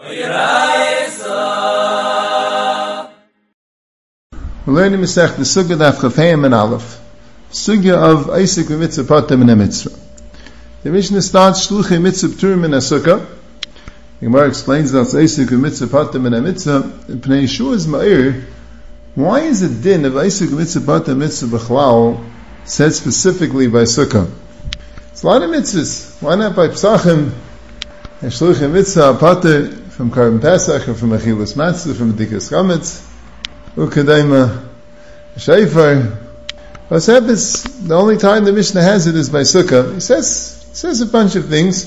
We're learning Masech the Sugya Daf Chafayim and Aleph. Sugya of Eisik v'mitzvah Pater min mitzvah. The Mishnah starts Shluchei mitzvah P'turim min HaSukkah. The Gemara explains that Eisik v'mitzvah Pater min mitzvah. Pnei Yeshua's Ma'ir. Why is the din of Eisik v'mitzvah Pater mitzvah b'chlal said specifically by Sukkah? It's a lot of mitzvahs. Why not by Pesachim? Shluchei mitzvah Pater from Karban Pesach, or from Achilas Matzah, from B'dikas Chametz, Ukadayma Shayfar. What's happens? The only time the Mishnah has it is by Sukkah. He says a bunch of things.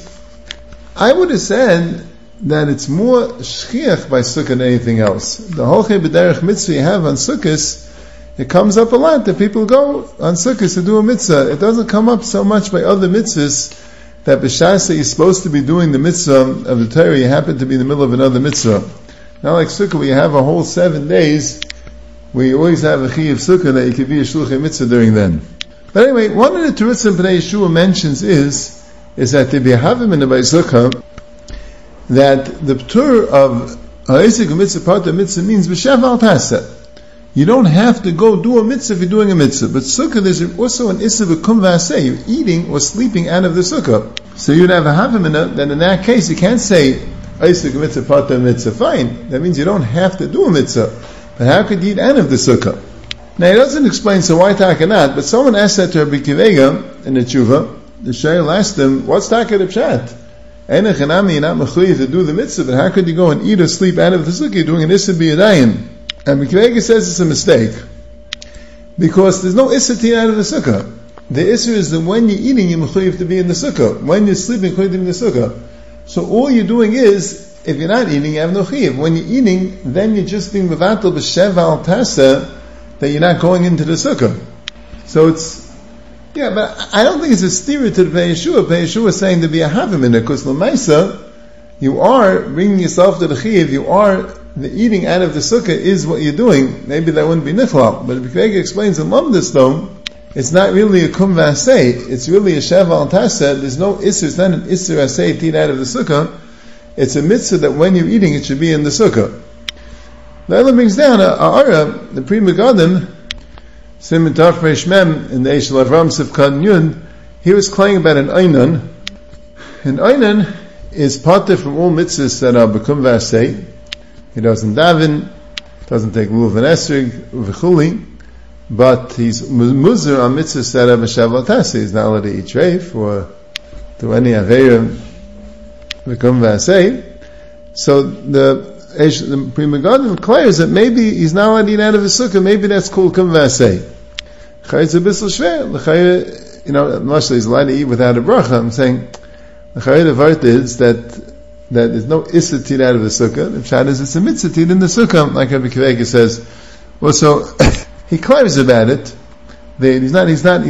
I would have said that it's more shchiach by Sukkah than anything else. The Holchei B'derech mitzvah you have on Sukkahs, it comes up a lot that people go on Sukkahs to do a mitzvah. It doesn't come up so much by other mitzvahs that b'shas that you're supposed to be doing the mitzvah of the Torah, you happen to be in the middle of another mitzvah. Not like Sukkah, where you have a whole 7 days where you always have a chi of Sukkah that you could be a shluchei mitzvah during then. But anyway, one of the terutzim Pnei Yeshua mentions is that the bihavim in the Sukkah, that the p'tur of ha'esik mitzvah part of mitzvah means b'shev al taseh. You don't have to go do a mitzvah if you're doing a mitzvah. But Sukkah, there's also an issa v'kum v'aseh. You're eating or sleeping out of the Sukkah. So you'd have a havim then in that case you can't say ha'esik mitzvah part of mitzvah. Fine. That means you don't have to do a mitzvah. But how could you eat out of the Sukkah? Now, he doesn't explain, so why taka not? But someone asked that to Rabbi Kivega in the Tshuva. The Shail asked him, what's taka the pshat? Einach hanami, you're not mechuyev to do the mitzvah, but how could you go and eat or sleep out of the Sukkah? You're doing an issa b'yadayim. And Rabbi Kivega says it's a mistake. Because there's no issa to eat out of the Sukkah. The issa is that when you're eating, you're mechuyev to be in the Sukkah. When you're sleeping, you're mechuyev to be in the Sukkah. So all you're doing is, if you're not eating, you have no chiyuv. When you're eating, then you're just being mevatel b'shev al taseh that you're not going into the sukkah. So it's, but I don't think it's a steer to the Pnei Yeshua. Pnei Yeshua is saying to be a havim in it, because l'maisa, you are bringing yourself to the chiyuv, the eating out of the sukkah is what you're doing. Maybe that wouldn't be nichlal. But if Kivega explains in Lumdus though, it's not really a kum v'aseh, it's really a shev al taseh. There's no isser, it's not an isser aseh to eat out of the sukkah. It's a mitzvah that when you're eating, it should be in the sukkah. The other brings down a ara, the Pri Megadim, Simon Taf Reish Mem, in the Eish Avram Sivkan Yud, he was claiming about an einan. An einan is pater from all mitzvahs that are bekum v'aseh. He doesn't daven, doesn't take lulav and esrig, v'chuli, but he's muzur on mitzvahs that are b'shav al taseh. He's not allowed to eat treif or do any aveira become v'aseh. So the Pri Megadim declares that maybe he's not allowed to eat out of his sukkah. Maybe that's called kum v'aseh. Chayitz a bissel shver. Mashal he's allowed to eat without a bracha. I'm saying the vart is that there's no issa to eat out of the sukkah. The pshat is it's a mitzvah to eat in the sukkah, like Rabbi Kivega says. Well, so he claims about it. He's not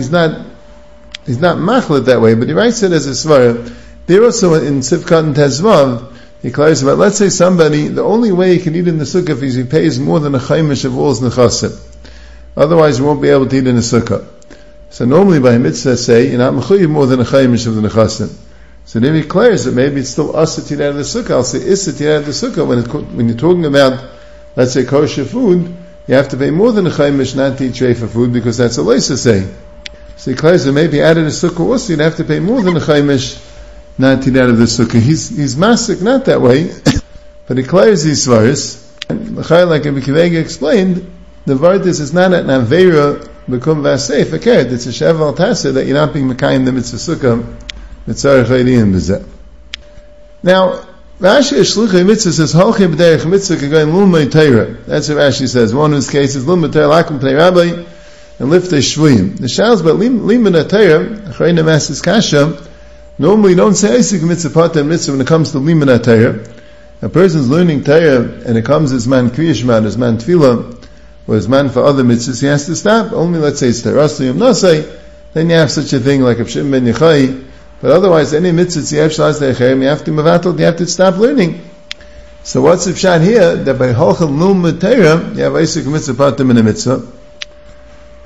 machlet that way, but he writes it as a svara. There also in Sivkat and Tezvav, he clarifies about, let's say somebody, the only way he can eat in the sukkah is he pays more than a chaimish of all his nechasim. Otherwise, he won't be able to eat in the sukkah. So normally by mitzvah say, you're not mechuyev more than a chaimish of the nechasim. So then he declares that maybe it's still us to eat out of the sukkah. I'll say is to eat out of the sukkah. When you're talking about, let's say kosher food, you have to pay more than a chaimish not to eat treifa food, because that's a loisa say. So he declares that maybe out of the sukkah also you'd have to pay more than a chaimish not to eat out of the sukkah. He's masik not that way, but he declares these svaris. And like Rabbi Kivega explained, the vardis is not an aveira become vaseh fakert. It's a shev al taseh that you're not being mekayim the mitzvah sukkah. Mitzarech leidiyim b'zeh. Now, Rashi Shluchei mitzvah says halchei b'derech mitzvah kagayin lumay Torah. That's what Rashi says. One of his cases lumay Torah lakum pnei rabbi and liftei shvuyim. The shals but limay Torah achrei nemasas kasha. Normally, you don't say Eisik mitzvah pater mitzvah when it comes to liman Torah. A person's learning Torah and it comes as man kriyishman, as man tefillah, or as man for other mitzvahs, he has to stop. Only, let's say, it's teras liyum nasei, then you have such a thing like a Shimon ben Yochai. But otherwise, any mitzvahs you have shalaz de'echerem, you have to mevatel, you have to stop learning. So what's the pshat here? That by halchel lum Torah, you have Eisik mitzvah pater min mitzvah.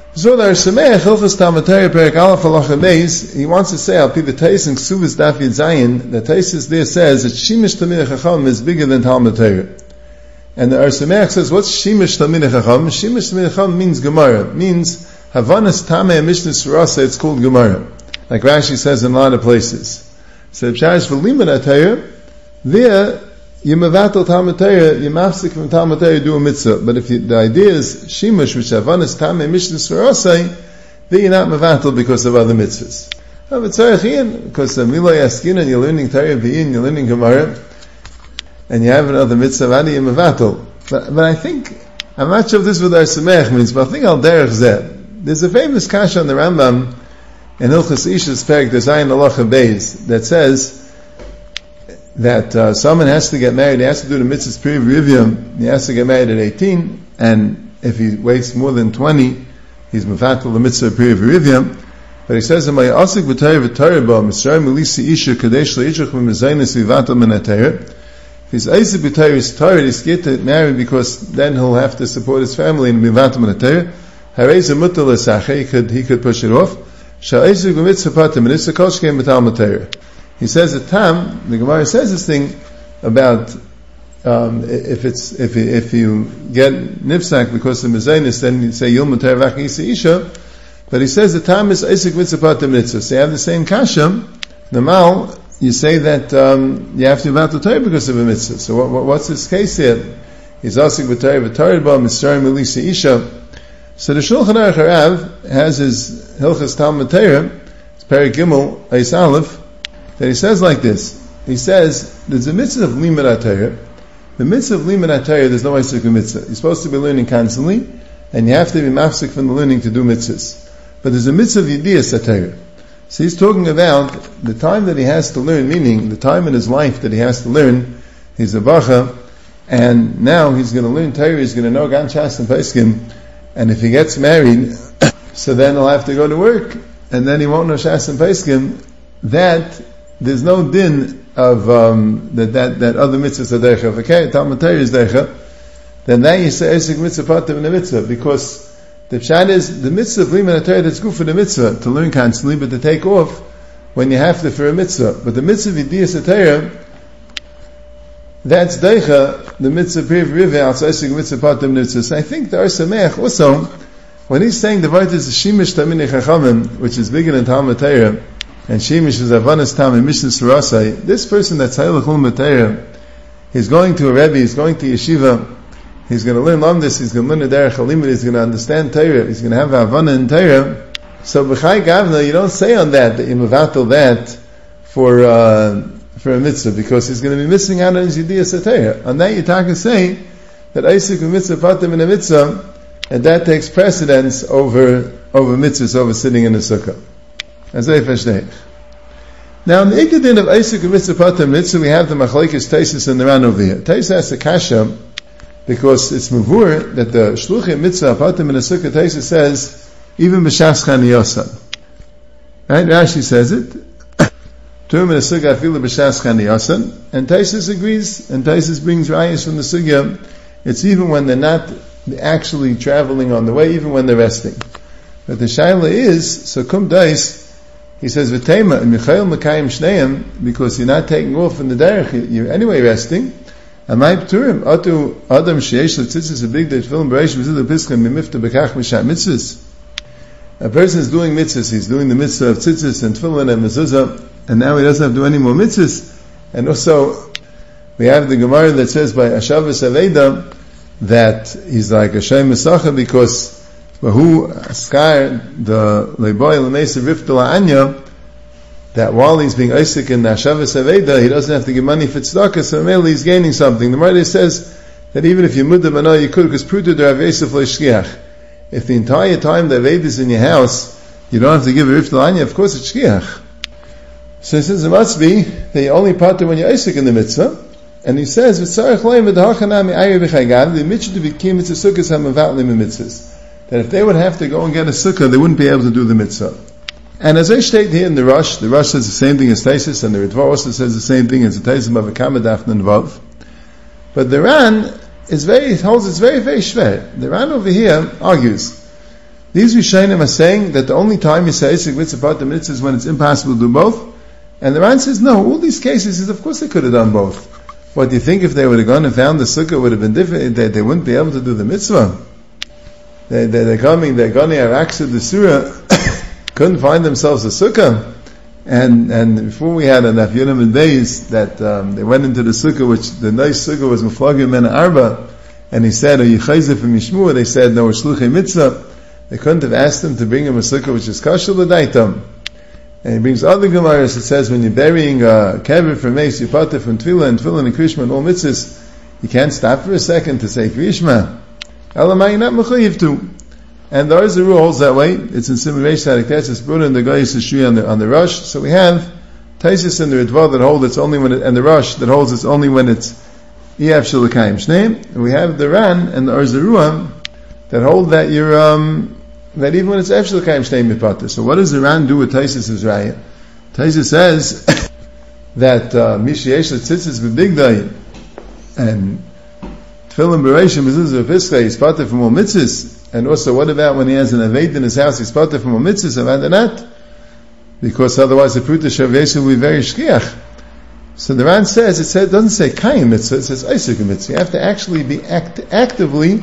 So the Arsameach, Hilchos Talmud Torah, Perek Aleph Halacha Beis, he wants to say, Al Pi the Tais in Ksuvas Daf Yud Zayin, the Tais there says that Shimish Talmidei Chacham is bigger than Talmud Torah. And the Arsameach says, what's Shimish Talmidei Chacham? Shimish Talmidei Chacham means Gemara, means Havanas Tameh Mishnah Surasa, it's called Gemara. Like Rashi says in a lot of places. So Psharish V'limud Torah, there, you mevatel Talmud Torah, you mafsik from Talmud Torah, do a mitzvah. But if the idea is Shimush, which Havanas Tameh Mishnah Surasai, then you're not mevatel because of other mitzvahs. Because the Milah Yaskinan, you're learning Torah V'yin, you're learning Gemara, and you have another mitzvah, how do you mevatel? But I think, I'm not sure if this is what Arsameach means, but I think Al Derech Zeh. There's a famous kasha on the Rambam, in Hilchos Ishes Perek Dezayin Halacha Beis, that says, that someone has to get married, he has to do the mitzvahs Pri V'Rivya, he has to get married at 18, and if he waits more than 20, he's mevatel the mitzvah Pri V'Rivya. But he says, "Amay asik b'Torah v'Torah ba Mitzrayim milisi isha kadesh leichach v'mezaynis v'vatel min haTorah." If he's asik b'Torah is Torah, he's get to marry because then he'll have to support his family and v'vatel min haTorah. Harei mutal l'sacheh, he could push it off. Sha'asik b'mitzvah patim and it's a kol shkein b'Talmud Torah. He says at Tam, the Gemara says this thing about if you get nifsak because of mezainis, then you say yom mutar v'achis isha. But he says the Tam is isik mitzvah mitzvah. So you have the same kasha. Normal, you say that you have to mevatel Torah because of a mitzvah. So what's his case here? He's asik b'Torah v'Torah ba Mitzrayim milisi isha. So the Shulchan Aruch Harav has his Hilchos Talmud Torah, it's Perek Gimel Eis Aleph. That he says like this. He says, there's a mitzvah of limud HaTorah. The mitzvah of limud HaTorah, there's no isuk mitzvah. You're supposed to be learning constantly, and you have to be mafsik from the learning to do mitzvahs. But there's a mitzvah of yidiyas HaTorah. So he's talking about the time that he has to learn, meaning the time in his life that he has to learn. He's a bacha, and now he's going to learn Torah, he's going to know Gan Shas and Peskim, and if he gets married, so then he'll have to go to work, and then he won't know Shas and Peskim, that there's no din of that other mitzvahs are derech. If okay, Talmud Torah is derech, then you say esek mitzvah patim in the mitzvah, because the pshat is the mitzvah of limud Torah that's good for the mitzvah to learn constantly, but to take off when you have to for a mitzvah. But the mitzvah of yidiyas Torah, that's derech, the mitzvah pri v'rivya also esek mitzvah patim mitzvah. So I think the Arsameach also, when he's saying the word is the shimish tamidei chachamim, which is bigger than Talmud Torah, and Shemish is Avanas Tam and Mishnah Surasai, this person that's Hayalach Limud Torah, he's going to a Rebbe, he's going to Yeshiva, he's going to learn Lamdis, he's going to learn the Derech HaLimud, he's going to understand Torah, he's going to have Havana in Torah. So B'chai Gavna, you don't say on that you mevatel that for a mitzvah, because he's going to be missing out on his Yidiyas HaTorah. On that you can say that Isaac mitzvah patim in a mitzvah, and that takes precedence over mitzvahs, over sitting in a sukkah. Now in the Ikadin of Isaac and Mitzvah Patim Mitzvah, we have the Machlekes Taisus and the Ran over here. Taisus has the kasha because it's mavur that the Shluchim Mitzvah Patim in the Sukkah Taisus says even b'shas chaniyosan. Right? Rashi says it. Turim in the Sukkah afilu b'shas chaniyosan, and Taisus agrees, and Taisus brings rayas from the Sukkah. It's even when they're not actually traveling on the way, even when they're resting. But the shaila is so kum dais. He says, "V'tema and Michael Mekayim Shneim," because you're not taking off in the derech, you're anyway resting. Amay Pturim Atu Adam Sheish L'Tzitzis a big day film Bereish V'Zil L'Piskim Mimifta B'Kach Mishat Mitzvahs. A person is doing mitzvahs. He's doing the mitzvah of tzitzis and tefillin and mezuzah, and now he doesn't have to do any more mitzvahs. And also, we have the Gemara that says by Ashavas Aveda that he's like a Shem Mesacha because Wahu Askar the Leiboy L'Meisa Rifta Anya, that while he's being Isaac in Ashavas Aveda, he doesn't have to give money for tzedakah, so mainly he's gaining something. The Gemara says that even if you mudda mana, you could, because Pruta Rav Yosef L'Shkiach. If the entire time the Aveda is in your house, you don't have to give a Rifta Anya, of course it's Shkiach. So he says it must be that you only pater when you're Isaac in the mitzvah. And he says, the mitzvah to be kim mitzvah sukkahs hamavatlim mitzvahs. That if they would have to go and get a sukkah, they wouldn't be able to do the mitzvah. And as I state here in the Rosh says the same thing as Taisus, and the Ritva also says the same thing as the Taisus of Avakama Dafna and Vav. But the Ran holds it's very, very shver. The Ran over here argues These Rishonim are saying that the only time you say Isaac mitzvah part the mitzvah is when it's impossible to do both. And the Ran says, no, all these cases is, of course they could have done both. What do you think if they would have gone and found the sukkah would have been different, they wouldn't be able to do the mitzvah? They're going Araksa the surah, couldn't find themselves a sukkah. And before we had enough Yunim and days that they went into the sukkah, which the nice sukkah was Muflagim and Arba, and he said, are you chayzer from Yishmua? They said, no, it's shluchei mitzvah. They couldn't have asked him to bring him a sukkah which is kosher l'daitam. And he brings other Gemaras that says when you're burying a kever from Meis, you put it from Tefillah and Krishma and all mitzvahs, you can't stop for a second to say Krishma. Elamai, you're not mechuyev to. And there is a rule holds that way. It's in Simon Reish Tzaddik. It's Bruna and the Gayis Shri on the Rosh. So we have Taisis and the Ritva that hold it's only when and the Rosh that holds it's only when it's Iyaf Shalakayim Shneim. And we have the Ran and the Arzaruah that hold that you're that even when it's Efshel Kaim Shnei Mipata. So what does the Ran do with Taisis' Raya? Taisis says that Mishiesh Tzitzis B'Bigdai and Tefillin Bereshim Mezuzah V'Pischei is Pata from all mitzvahs. And also, what about when he has an Aved in his house, he's Pata from all mitzvahs, Avada not? Because otherwise the fruit of Shavuos will be very shkiach. So the Ran says, it doesn't say Kaim Mitzvah, it says Isaac Mitzvah. You have to actually be actively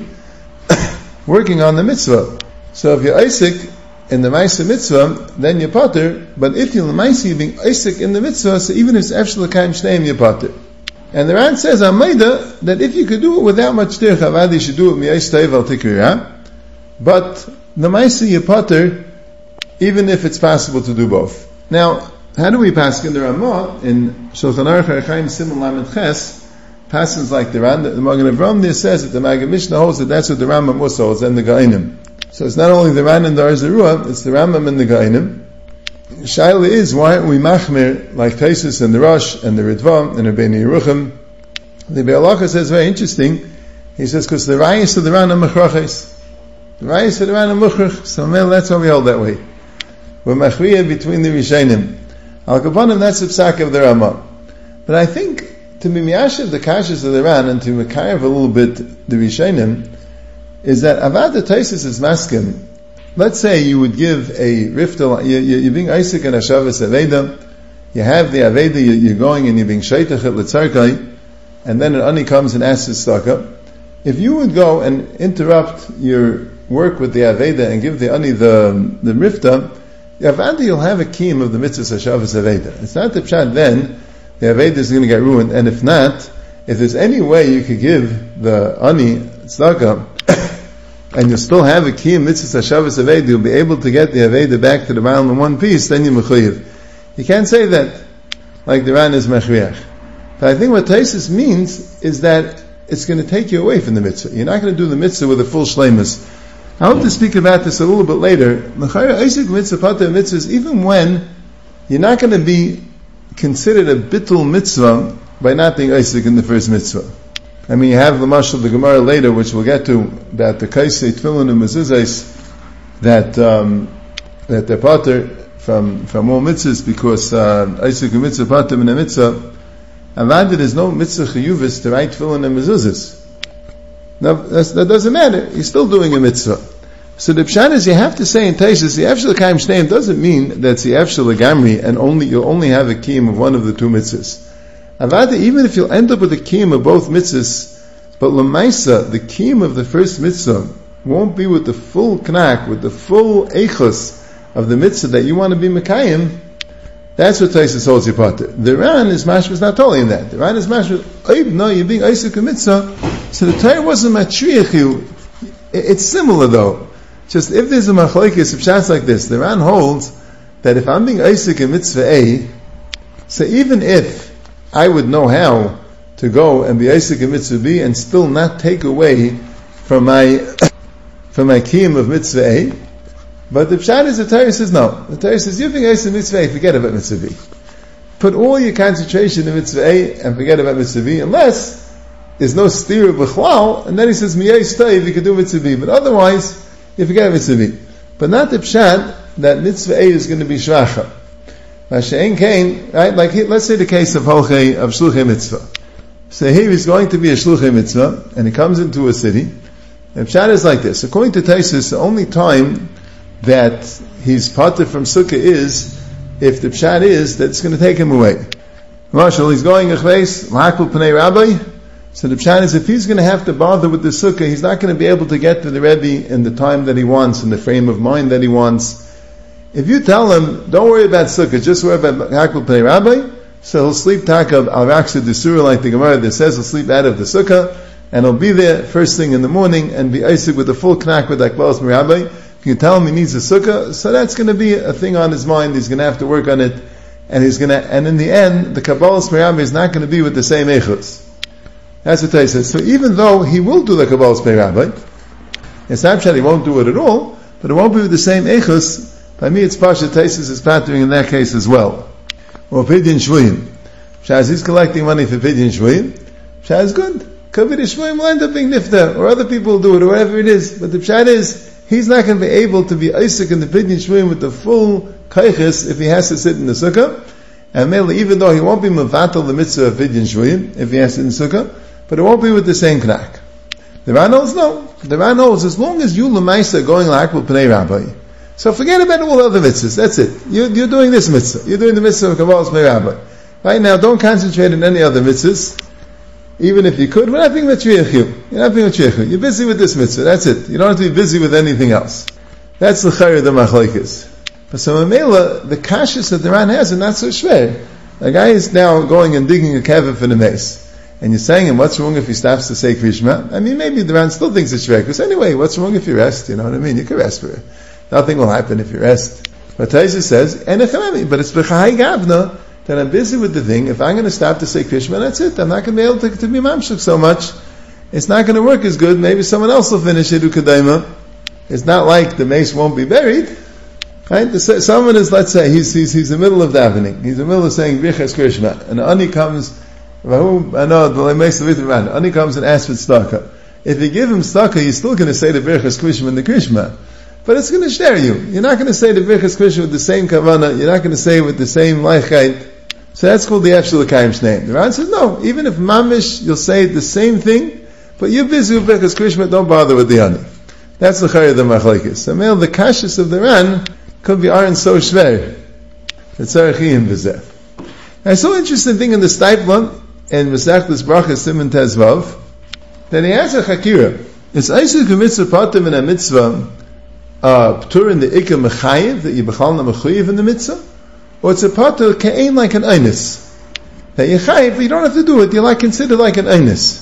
working on the mitzvah. So if you're Isaac in the Maisa mitzvah, then you're Pater. But if you're Maisa, you're being Isaac in the mitzvah, so even if it's Efshel Kaim Shneim, you're Pater. And the Ran says, Amaida, that if you could do it without much Tirch Avad, you should do it Miyais Teiv al Tikrira. But the Maisa, you're Pater, even if it's possible to do both. Now, how do we pass in the Ramah? In Shulchan Aruch Chaim Simon Lamed Ches, passes like the Ran, the Magen Avraham there says that the Magen Mishnah holds that that's what the Rambam also holds, and the Ga'inim. So it's not only the Ran and the Arzaruah, it's the Rambam and the Ga'inim. Shaila is, why aren't we machmir like Taisus and the Rosh and the Ritva and the Bnei Yeruchim? The Be'alakha says very interesting. He says, because the Rayas of the Ran are Mechrachis. The Rayas of the Ran are Mechrach. So that's why we hold that way. We're machriya between the Rishainim. Al-Kapanim, that's the psak of the Ramah. But I think, to be miyashiv the kashas of the Ran and to mekayev a little bit the Rishainim, is that Avad Taisus is maskim. Let's say you would give a riftel, you're being Isaac and Hashavas Aveda, you have the Aveda, you're going and you're being Shaitach at Litzarkai, and then an Ani comes and asks his staka. If you would go and interrupt your work with the Aveda and give the Ani the rifta, the Aveda you'll have a kiyum of the mitzvah Hashavas Aveda. It's not the pshat then, the Aveda is going to get ruined, and if not, if there's any way you could give the Ani staka, and you'll still have a kiyum mitzvah Hashavas Aveda, you'll be able to get the Aveda back to the Baal in one piece, then you're mechuyev. You can't say that like the Ran is mechriach. But I think what Taisus means is that it's going to take you away from the mitzvah. You're not going to do the mitzvah with a full shleimus. I hope to speak about this a little bit later. Mechayah Isaac mitzvah, pater mitzvahs, even when you're not going to be considered a bittul mitzvah by not being Isaac in the first mitzvah. I mean, you have the mashal of the Gemara later, which we'll get to, about the kaisei, tefillin, and mezuzahs, that they're pater from all mitzvahs, because Isaac mitzvah, pater min a mitzvah, avad there's no mitzvah chiyuvis to write tefillin and mezuzahs. Now, that doesn't matter. You're still doing a mitzvah. So the pshat is, you have to say in Taisus, the Efshel Kaim Shneim doesn't mean that's the Efshel Gamri, and you'll only have a kiyum of one of the two mitzvahs. Avada, even if you'll end up with a kiyum of both mitzvahs, but Lamaisa, the kiyum of the first mitzvah, won't be with the full knak, with the full eichos of the mitzvah that you want to be mekayim. That's what Taisus holds you pater. The Ran is mashmas not totally in that. The Ran is mashmas, no, you're being Isaac mitzvah, so the Torah wasn't matriach you. It's similar though. Just if there's a machlokes of pshats like this, the Ran holds that if I'm being Isaac in mitzvah A, so even if I would know how to go and be Isaac in mitzvah B and still not take away from my kiyum of mitzvah A, but the pshat is the Torah says no. The Torah says you're being Isaac in mitzvah A, forget about mitzvah B. Put all your concentration in mitzvah A and forget about mitzvah B, unless there's no stira b'chlal, and then he says miyay stayv, you can do mitzvah B, but otherwise you forget mitzvah B. But not the pshat that mitzvah A is going to be shracha. Mashein kain, right? Like let's say the case of holchei of shluchei mitzvah. So here he's going to be a shluchei mitzvah, and he comes into a city. And pshat is like this. According to Taisus, the only time that he's pater from sukkah is if the pshat is that it's going to take him away. Marshal, he's going achleis l'hakbul pnei rabbi. So the pshat is if he's going to have to bother with the sukkah, he's not going to be able to get to the Rebbe in the time that he wants, in the frame of mind that he wants. If you tell him, don't worry about sukkah, just worry about hakbul pnei rabbi, so he'll sleep takav al raksa desura, like the Gemara that says he'll sleep out of the sukkah, and he'll be there first thing in the morning and be isik with a full knack with akbalas mirabbi. If you tell him he needs a sukkah, so that's going to be a thing on his mind. He's going to have to work on it, and and in the end, the kabbalas mirabbi is not going to be with the same echus. That's what they said. So even though he will do the kabbalas mirabbi, it's not that he won't do it at all, but it won't be with the same echus. By me, it's pasha taisis is pattering in that case as well. Or pidyon shvuyim. Shaz he's collecting money for pidyon shvuyim. Shaz is good. Kavod shvuyim will end up being nifta, or other people will do it, or whatever it is. But the pshat is, he's not going to be able to be isaac in the pidyon shvuyim with the full kaiches if he has to sit in the sukkah. And mainly, even though he won't be mevatel the mitzvah of pidyon shvuyim if he has to sit in the sukkah, but it won't be with the same knack. The Ran knows no. The Ran knows as long as you l'maisa going l'akbul pnei rabbi. So forget about all the other mitzvahs. That's it. You're doing this mitzvah. You're doing the mitzvah of kabbalas pnei rabbi. Right now, don't concentrate on any other mitzvahs. Even if you could, we're not being matriach. You're not being matriach. You're busy with this mitzvah. That's it. You don't have to be busy with anything else. That's the chayr of the machlokes. But so Mamela, the kashas that the Ran has are not so schwer. A guy is now going and digging a cavern for the mace. And you're saying him, what's wrong if he stops to say Krishma? I mean, maybe the Ran still thinks it's schwer. Because anyway, what's wrong if you rest? You know what I mean? You can rest for it. Nothing will happen if you rest. But Taisa says, but it's b'chai gavna, that I'm busy with the thing. If I'm going to stop to say Krishma, that's it. I'm not going to be able to be mamshuk so much. It's not going to work as good. Maybe someone else will finish it, ukadaima. It's not like the mace won't be buried. Right? Someone is, let's say, he's in the middle of davening. He's in the middle of saying Birchas Krishma. And Ani comes, Ani comes and asks for tzedakah. If you give him tzedakah, he's still going to say the Birchas Krishma and the Krishma. But it's going to share you. You're not going to say the Birchas Krishma with the same kavanah. You're not going to say it with the same leichheit. So that's called the Efshel L'Kayim's name. The Ran says, no, even if mamish, you'll say the same thing, but you're busy with Birchas Krishma, don't bother with the honey. That's the chayr of the machlokes. So, the kashas of the Ran could be aren't so shver. It's arachiyim v'zeh. I saw an interesting thing in the Stipler, in Masechtas Brachas Siman Tezvav, that he has a chakira. It's Isaac mitzvah patim in a mitzvah, p'tur in the ikka mechayiv, that you b'chal na mechayiv in the mitzvah, or it's a pater ka'ain like an einis. That you chayiv, but you don't have to do it, you're like considered like an einis.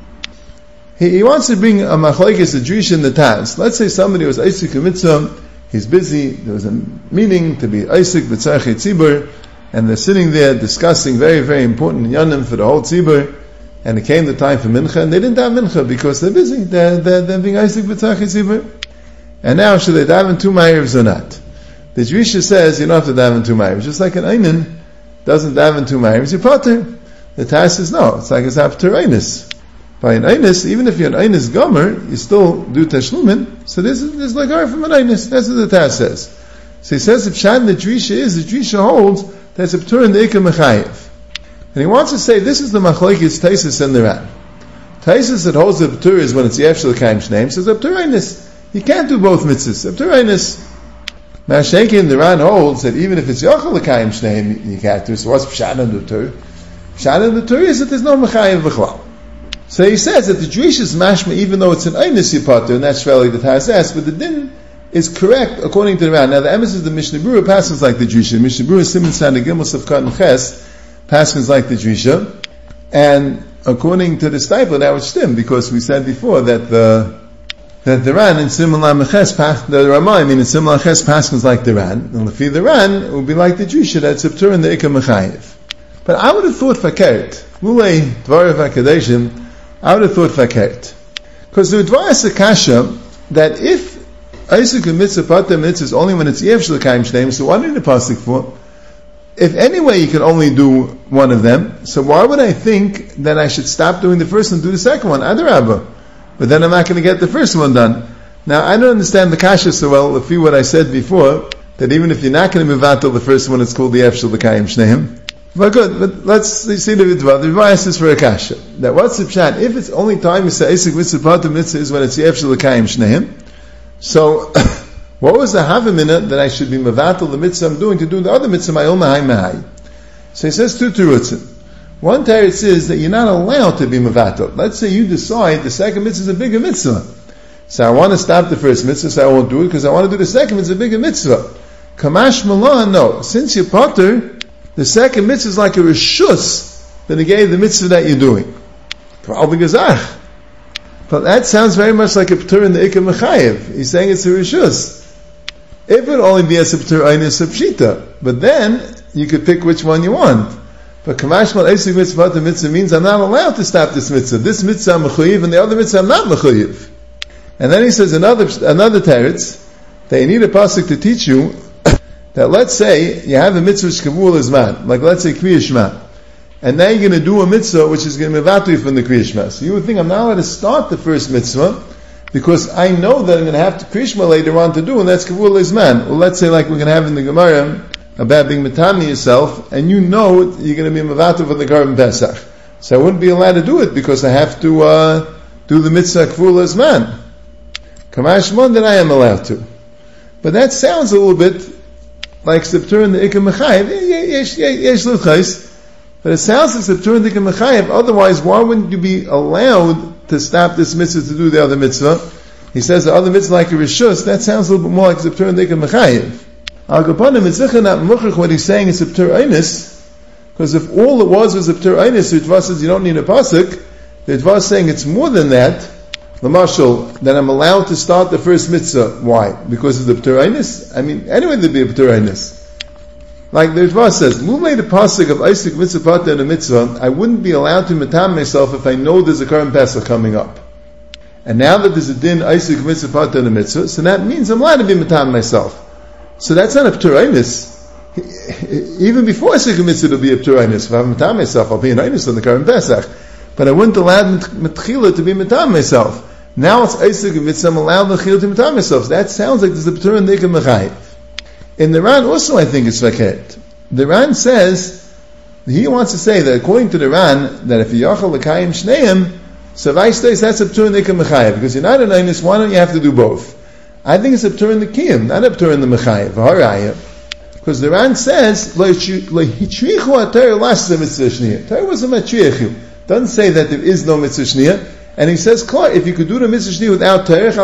He wants to bring a machlokes, a Jewish in the Taz. Let's say somebody was Isaac mitzvah, he's busy, there was a meeting to be Isaac b'tzarchei tzibur, and they're sitting there discussing very, very important yanim for the whole tzibur, and it came the time for mincha, and they didn't have mincha because they're busy, they're being Isaac b'tzarchei tzibur. And now, should they daven 2 ma'ariv or not? The Jewisha says you don't have to daven 2 ma'ariv. Just like an einin doesn't daven 2 ma'ariv, you potter. The Taz says no, it's like it's after einis. By an einis, even if you're an einis gomer, you still do tashlumin. So this is like from an einis. That's what the Taz says. So he says if shad the Jewisha holds that's a p'tur in the ikka mechayev. And he wants to say this is the machlokes Taisus and the Ran. Taisus that holds the p'tur is when it's Yefshel L'Kayim's name, says a p'tur einis. You can't do both mitzvahs. P'tur einis. Mashenkin, the Ran holds that even if it's Yochel L'Kayim's name, you can't do. So what's pshat on the p'tur? Pshat on the p'tur is that there's no mechayev b'chlal. So he says that the Jewish is mashma, even though it's an einis yipater, and that's really the Taz, but the din is correct according to the Ran. Now the emphasis of the Mishnah Berurah passes like the Jewish. Mishnah Berurah Siman Sanda Gimel Safkat and Ches passes like the Jewish, and according to the Stipler, that was stim, because we said before that the Ran in Siman Lameches, the Ramah, in Siman Lameches passes like the Ran, and if the Ran, it would be like the Jewish, that's a p'tur in the ikka mechayev. But I would have thought fakert, Mulei Dvarav HaKadeshim, I would have thought fakert. Because the Dvaras Akasha, that if Isaac mitzvah pater mitzvah is only when it's Yefshel L'Kayim's name, so what did the pasuk for? If anyway you can only do one of them, so why would I think that I should stop doing the first one and do the second one? Adarabah. But then I'm not going to get the first one done. Now I don't understand the kasha so well, if you what I said before, that even if you're not going to move out till the first one, it's called the Yefshel L'Kayim Shneim. But good, but let's see the Vidva. The Vidva is for a kasha. That what's the pshat? If it's only time you say Isaac mitzvah pater mitzvah is when it's Yefshel L'Kayim Shneim, so What was the havamina that I should be mevatel the mitzvah I'm doing to do the other mitzvah, my own mahai? So he says two terutzim. One teretz is that you're not allowed to be mevatel. Let's say you decide the second mitzvah is a bigger mitzvah. So I want to stop the first mitzvah, so I won't do it because I want to do the second mitzvah, a bigger mitzvah. Kamash malan, no. Since you're potter, the second mitzvah is like a reshus that he gave the mitzvah that you're doing. But that sounds very much like a p'tur in the Ikar Mechayev. He's saying it's a reshus. It would only be a p'tur einis pshita, but then you could pick which one you want. But kamash mal eisik mitzvah the mitzvah means I'm not allowed to stop this mitzvah. This mitzvah I'm mechuyev, and the other mitzvah I'm not mechuyev. And then he says another teretz that you need a pasuk to teach you that let's say you have a mitzvah shkavul izman, like let's say Kriya Shema, and now you're going to do a mitzvah which is going to be mevatu from the Kriya Shema. So you would think I'm not allowed to start the first mitzvah because I know that I'm going to have to Kriya Shema later on to do, and that's kavul izman. Well, let's say like we're going to have in the Gemara about being matami yourself, and you know you're going to be mevatu for the Karban Pesach. So I wouldn't be allowed to do it because I have to do the mitzvah kavul izman. Kamashmon that I am allowed to. But that sounds a little bit like Septur in the Ikar Mechayev. Yesh l'chais. But it sounds like Septur in the Ikar Mechayev. Otherwise, why wouldn't you be allowed to stop this mitzvah to do the other mitzvah? He says the other mitzvah like a reshus. That sounds a little bit more like Septur in the Ikar Mechayev. Al-Gaponim, it's not muchach what he's saying is Septur Einis. Because if all it was Septur Einis, the Ritva says you don't need a pasuk, the Ritva is saying it's more than that. The marshal, that I'm allowed to start the first mitzvah. Why? Because of the P'tur Einis? I mean, anyway there'd be a P'tur Einis. Like the Ritva says, Mumei the pasuk of Isaac mitzvah pata and a mitzvah, I wouldn't be allowed to matam myself if I know there's a Karban Pesach coming up. And now that there's a din Isaac mitzvah pata and a mitzvah, so that means I'm allowed to be matam myself. So that's not a P'tur Einis. Even before Isaac mitzvah it'll be a P'tur Einis. If I matam myself, I'll be an Einis on the Karban Pesach. But I wouldn't allow Metchila to be matam myself. Now it's Isaac mitzvah, I'm allowed Metchila to matam myself. So that sounds like there's a P'tur in the Ikar Mechayev. In the Ran also I think it's fakert. The Ran says, he wants to say that according to the Ran, that if you yachal l'kayim shneim, so Vaistais, that's a P'tur in the Ikar Mechayev. Because you're not an Einis, why don't you have to do both? I think it's a P'tur in the Kiyum, not a P'tur in the Mechayev. Haraya. Because the Ran says, Lo hitrichu atar lasem mitzvah shniyah. Torah was a matrichu. Doesn't say that there is no mitzvah shniyah. And he says, Klar, if you could do the mitzvah shniyah without Torah,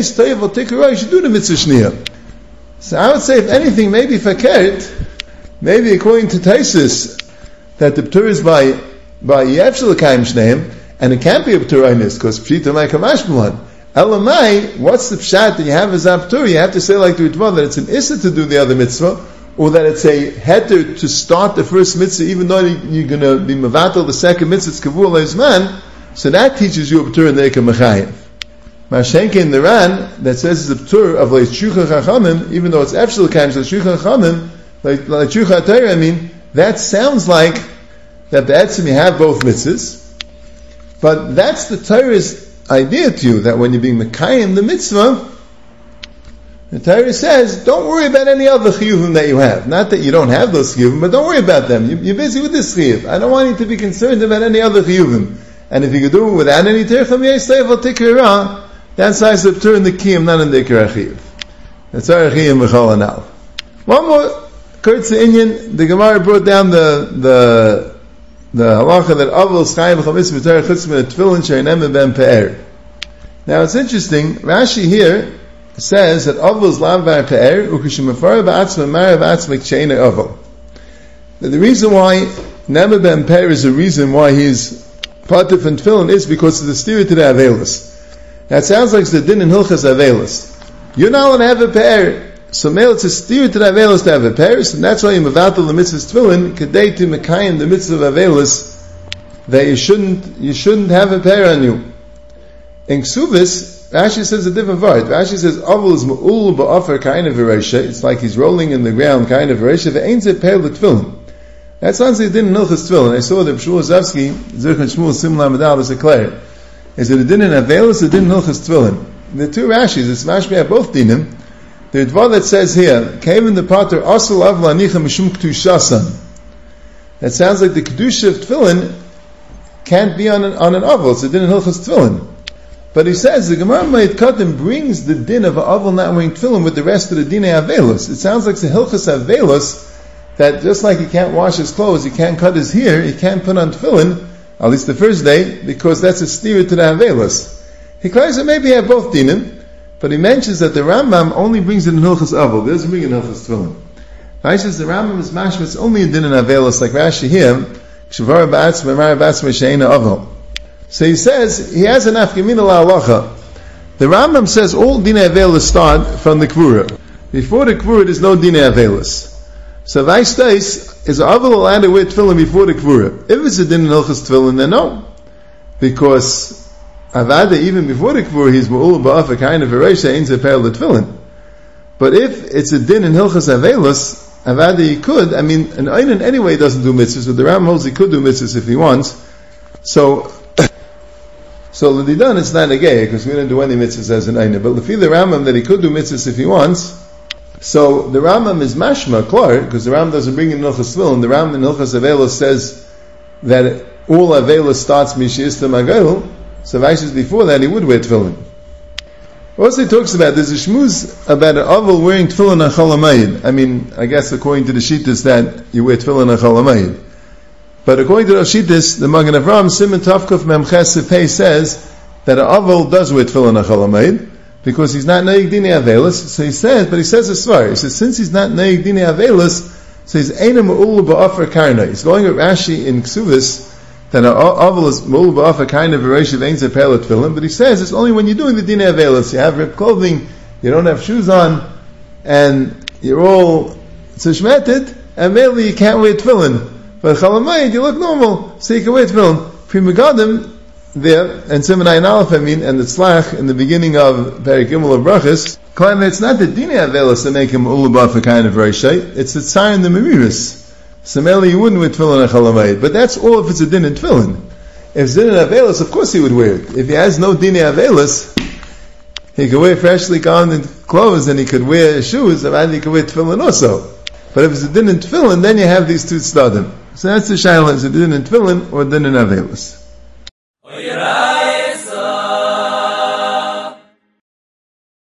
you should do the mitzvah shniyah. So I would say, if anything, maybe fakert, maybe according to Taisus, that the P'tur is by Yevshel L'Kayim Shneim, and it can't be a P'tur Einis, because Pshita Mai Kamash Mulan. Elamai, what's the pshat that you have as a P'tur? You have to say like the Ritva, that it's an Issa to do the other mitzvah, or that it's a heter to start the first mitzvah, even though you're going to be mevatel the second mitzvah, it's kavul leizman, so that teaches you a p'tur in the Ikar Mechayev. Mashenke in the Ran, that says it's a p'tur of leishucha chachamim, even though it's efshel kaim leishucha chachamim, leishucha Torah, I mean, that sounds like that the etzim you have both mitzvahs, but that's the Torah's idea to you, that when you're being mekayim the mitzvah, the Torah says, don't worry about any other chiyuvim that you have. Not that you don't have those chiyuvim, but don't worry about them. You're busy with this chiyuv. I don't want you to be concerned about any other chiyuvim. And if you could do it without any tercham yislev or tikra, that's how it's the p'tur in the kiyum, not in the ikar chiyuv. That's our chiyum b'chol anal. One more kurtz inyan. The Gemara brought down the halacha that avol schayim b'chamis b'tar chutz min tefillin she'enem ben pe'er. Now it's interesting. Rashi here says that avol is lav bar pe'er ukishimafar ba'atzma marav atzmik she'ena avol. The reason why Nema ben pe'er is the reason why he's patif and tefillin is because of the stira to the avelis. That sounds like the din in hilchas avelis. You're not allowed to have a pe'er, so male it's a stira to the avelis to have a pe'er, and that's why you mevatel the mitzvahs tefillin kedei to mekayim the mitzvah of avelis, that you shouldn't have a pe'er on you. In Ksuvis, Rashi says a different word. Rashi says, Avul is ma'ul ba'afar kind of eresha. It's like he's rolling in the ground kind of eresha. Ve'ein ze pe'er l'tfilin. That sounds like it didn't hilchas tefillin. I saw that Shmuel Zavsky, Zirchan Shmuel Simla Medal, is declared. Is that it didn't avelis, it didn't hilchas tefillin. The two Rashis, it's mashmei both dinim. The Ritva that says here, came in the pater, Asal av la'nicha mishum k'tushasan. That sounds like the kedusha of tefillin can't be on an avul, so it didn't hilchas tefillin. But he says the Gemara Ma'id Katan brings the din of Aval not wearing tefillin with the rest of the din Avelos. It sounds like the Hilchas Avelos that just like he can't wash his clothes, he can't cut his hair, he can't put on tefillin, at least the first day, because that's a steer to the Avelos. He claims that maybe he have both dinim, but he mentions that the Rambam only brings it in Hilchas Aval. He doesn't bring it in Hilchas tefillin. He says the Rambam is mashma, it's only a din in Avelos, like Rashi here, K'shavara ba'atzma, mara ba'atzma, she'ena Aval. So he says, he has an afkamina la'alacha. The Rambam says all dinei avelis start from the kvura. Before the kvura, there's no dinei avelis. So Vaistais is Aval allowed to wear tefillin before the kvura. If it's a din in Hilchas tefillin, then no. Because Avada, even before the kvura, he's ma'ul ba'af a kind of a reisha, ain't zeper the tefillin. But if it's a din in Hilchas avelis, Avada he could, an Einan anyway doesn't do mitzvahs, but the Rambam holds he could do mitzvahs if he wants. So l'didan it's not a gay, because we don't do any mitzvahs as an Einan. But l'fi the Rambam that he could do mitzvahs if he wants, so the Rambam is mashma, klar, because the Rambam doesn't bring in Hilchas tefillin. The Rambam in Hilchas Avelos says that all Avelos starts Mishista Magayil, so Vaishas before that he would wear tefillin. Also he talks about, there's a shmuz about an Aval wearing tefillin on Chol HaMoed. I guess according to the Shittas that you wear tefillin on Chol HaMoed. But according to the Shittas, the Magen Avraham, Siman Tavkuf Memches Sepei says that an Aval does wear tefillin on Chol HaMoed, because he's not Neig Dinei Avelis. So he says a svar. He says, since he's not Neig Dinei Avelis, so he's Eina Ma'ulu Ba'afar Karna. He's going with Rashi in Ksuvis, that an Aval is Ma'ulu Ba'afar Karna V'Reish of Ein Zepel Tefillin, but he says it's only when you're doing the Dinei Avelis. You have ripped clothing, you don't have shoes on, and you're all tzishmeted, and mainly you can't wear tefillin. But Chol HaMoed, you look normal, so you can wear tefillin. Pri Megadim, there, and Siman Ayin Aleph, and the Tzlach, in the beginning of Perek Gimel of Brachas, claim that it's not the Dinei Avelis that make him Ulubah for kind of Reishai, it's the Tzar and the Memiris. So mainly you wouldn't wear tefillin on Chol HaMoed, but that's all if it's a din in tefillin. If it's din in Avelis, of course he would wear it. If he has no Dinei Avelis, he could wear freshly garmented clothes, and he could wear shoes, and he could wear tefillin also. But if it's a din in tefillin, then you have these two tzdadim. So that's the shayla, is it din in tefillin or din in Avelis?